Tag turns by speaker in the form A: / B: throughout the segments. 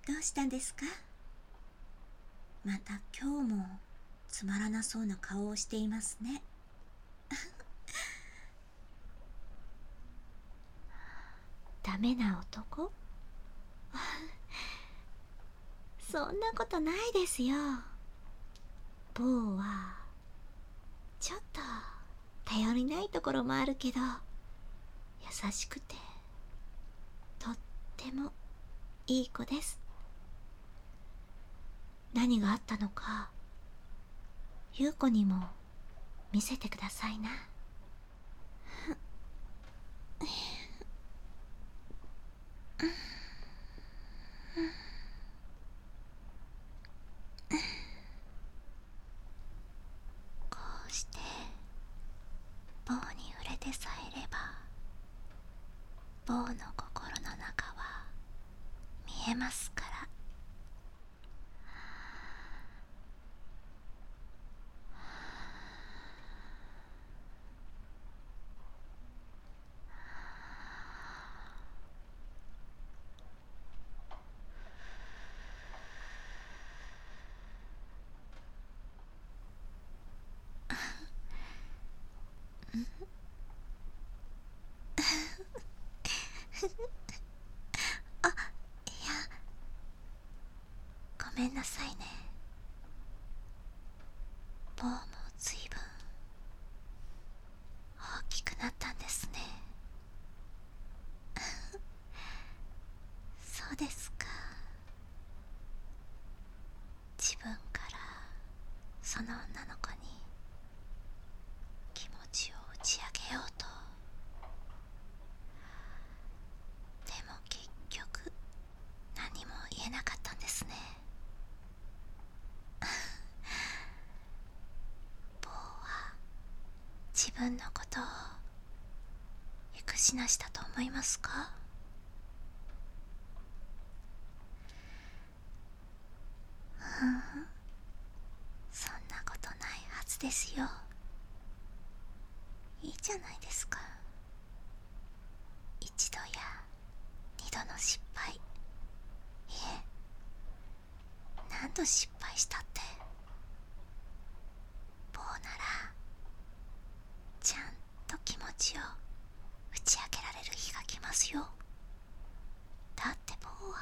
A: どうしたんですか？また今日もつまらなそうな顔をしていますね。
B: ダメな男？そんなことないですよ。某はちょっと頼りないところもあるけど、優しくてとってもいい子です。何があったのか優子にも見せてくださいな。こうして棒に触れてさえれば棒の心の中は見えますから。あ、いや、ごめんなさいね。棒も随分大きくなったんですね。そうですか。自分からその女の子に気持ちを打ち明けようと。でも結局何も言えなかったんですね。棒は自分のことを憎しなしたと思いますか？そんなことないはずですよ。いいじゃないですか。一度や二度の失敗、いえ、何度失敗したって棒ならちゃんと気持ちを打ち明けられる日が来ますよ。だって棒は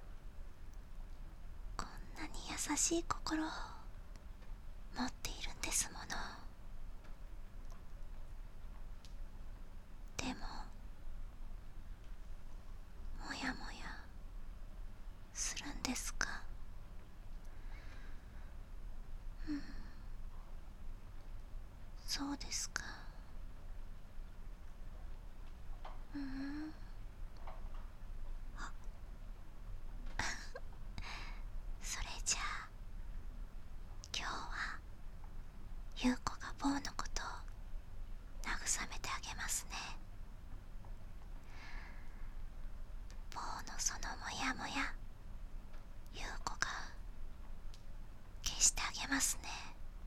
B: こんなに優しい心を持っているんですもの。でももやもやするんですか？そうですか。それじゃあ今日は優子が棒のことを慰めてあげますね。棒のそのモヤモヤ、優子が消してあげますね。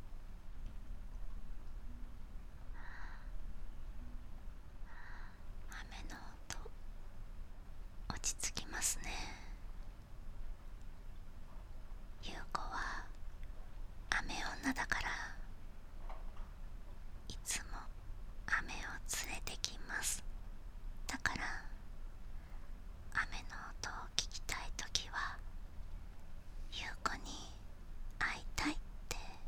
B: 雨の音、落ち着きますね。優子は雨女だからいつも雨を連れてきます。だから雨の音を聞きたいときは優子に会いたいって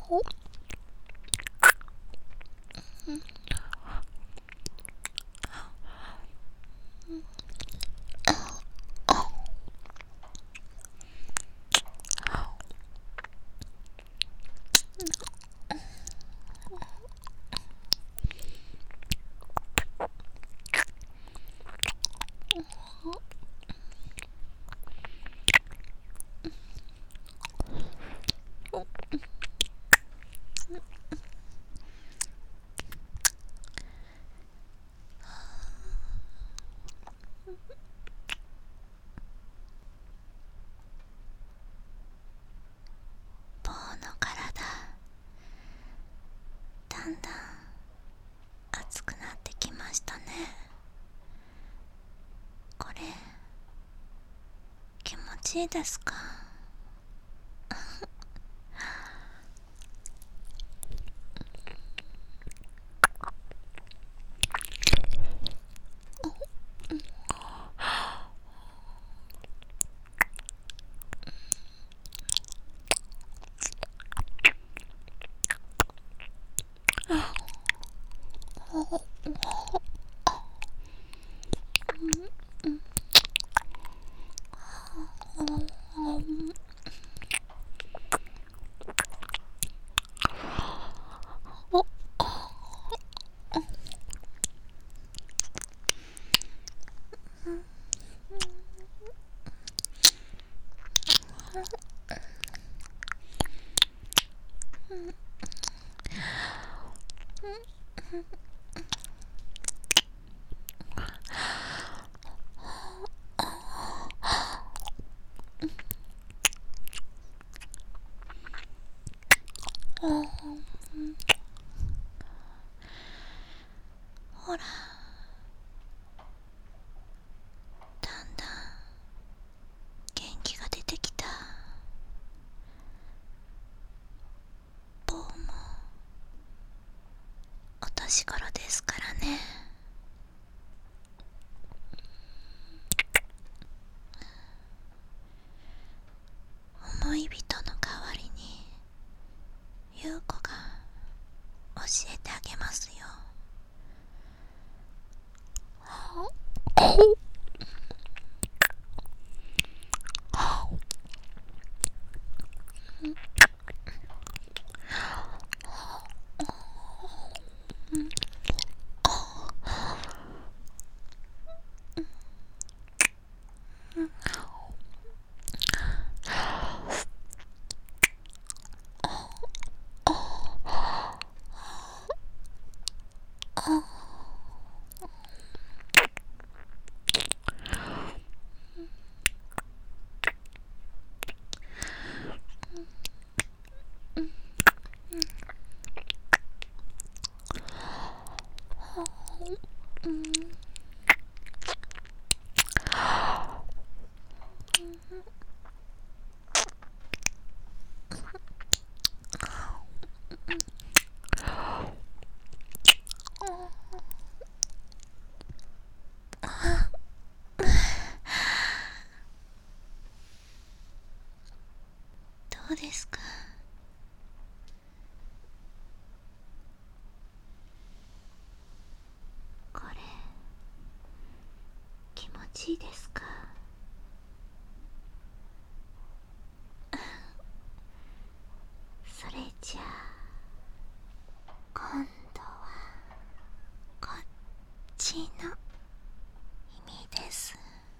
A: 棒の体、だんだん熱くなってきましたね。これ気持ちいいですか？ほら、だんだん元気が出てきた。棒もお年頃ですからね。思い人の代わりに優子が教えてあげますよ。どうですか？これ気持ちいいですか？それじゃあ今度はこっちの意味です。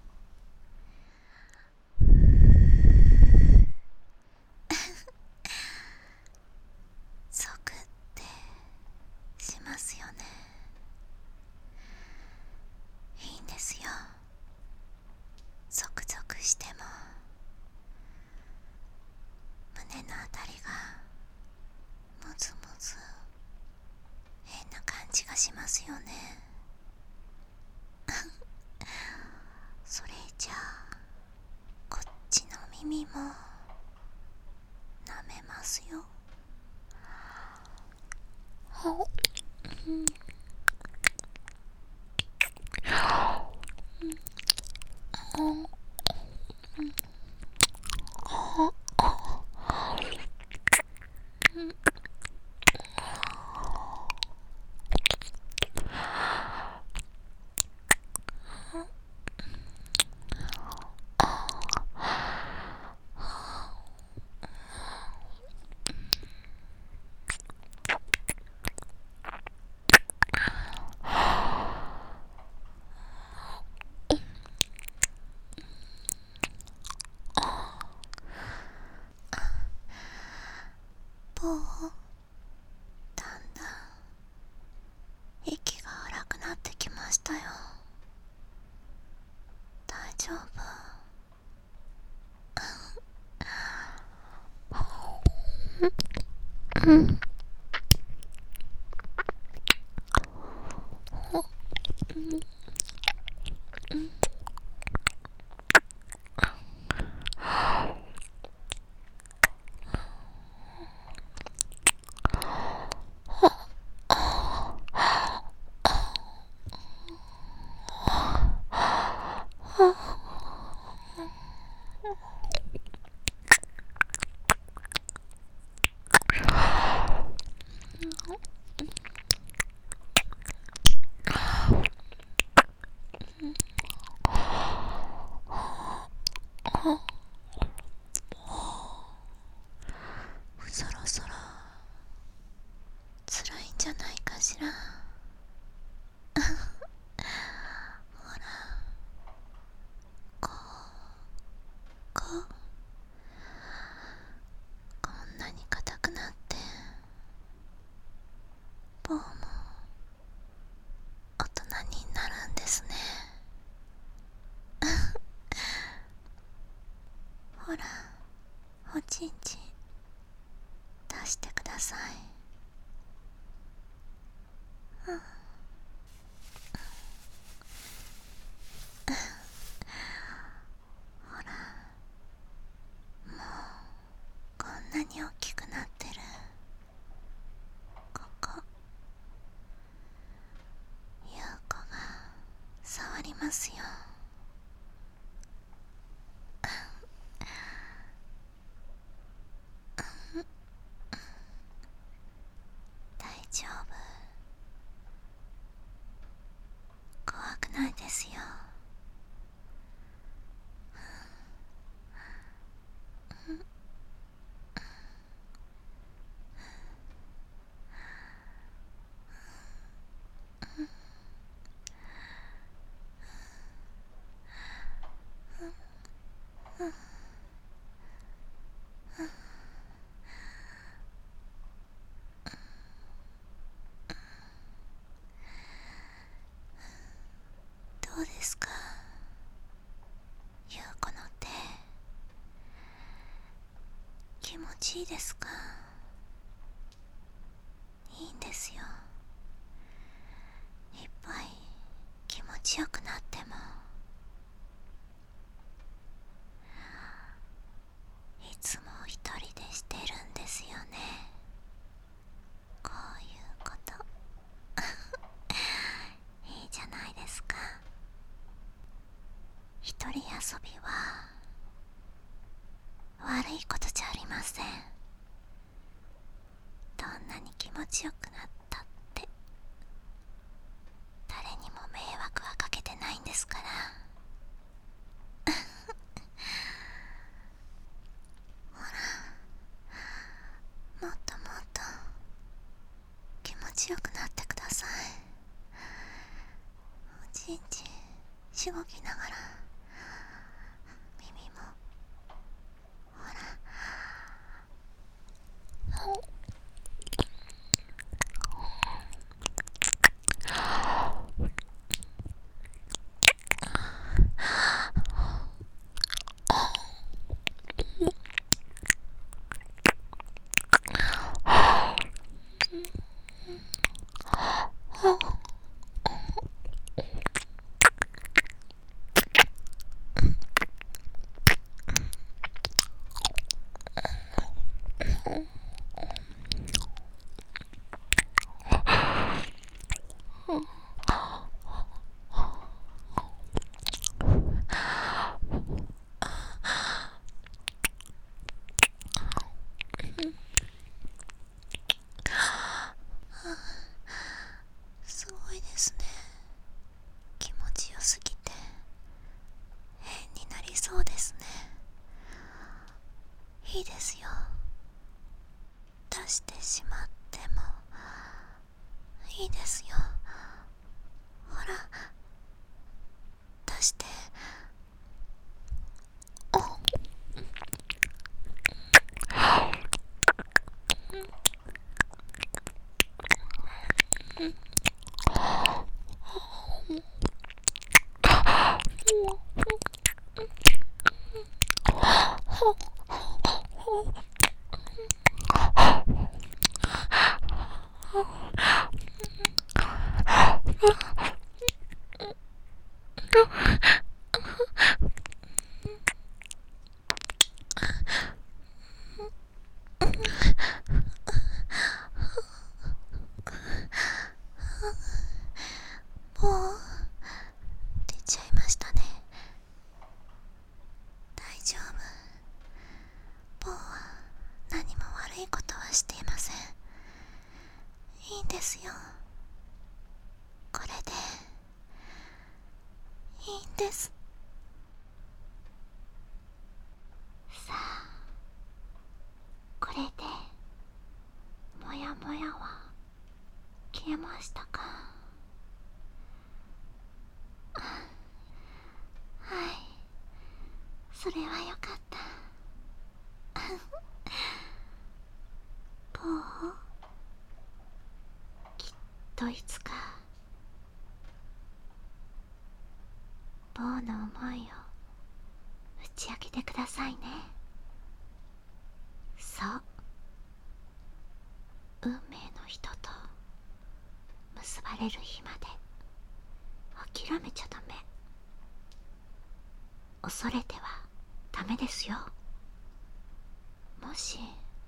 A: ゾクってしますよね。いいんですよ。ゾクゾクしても胸のあたりがムズムズ変な感じがしますよね。それじゃあこっちの耳も舐めますよ。 ポー、だんだん息が荒くなってきましたよ。大丈夫？うん。そろそろ辛いんじゃないかしら。ほら、こんなに硬くなってポーも大人になるんですね。ほら、おちんちん出してください。ほら、もうこんなに大きくなってる。ここ、ゆうこが触りますよ。大丈夫、怖くないですよ。どうですか、ゆうこの手、気持ちいいですか？いいんですよ。いっぱい気持ちよくなっても、いつも一人でしてるんですよね、こういうこと。いいじゃないですか。一人遊びは悪いことじゃありません。どんなに気持ちよくなったって誰にも迷惑はかけてないんですから。ほら、もっともっと気持ちよくなってください。おちんちんしごきながら、耳もほら、すごいですね。気持ちよすぎて変になりそうですね。いいですよ、出してしまってもいいですよ。ほら、出して。 もう出ちゃいましたね。大丈夫。ボーは何も悪いことはしていません。いいんですよ。これでいいんです。さあ、これでモヤモヤは消えましたか？はい、それはよかった。ボー、きっといつかボーの思いを打ち明けてくださいね。そう、運命の人と結ばれる日まで諦めちゃダメ。恐れてはダメですよ。もし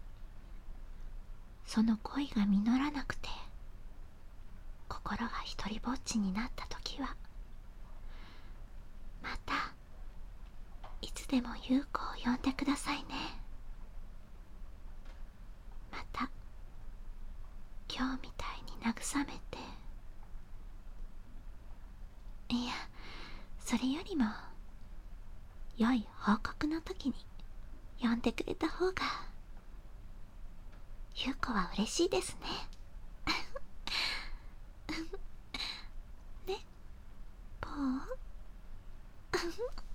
A: その恋が実らなくて心が一りぼっちになった時は、またいつでも優子を呼んでくださいね。また今日みたいに慰めて、いや、それよりも良い報告の時に呼んでくれた方が優子は嬉しいですね。ね、ポー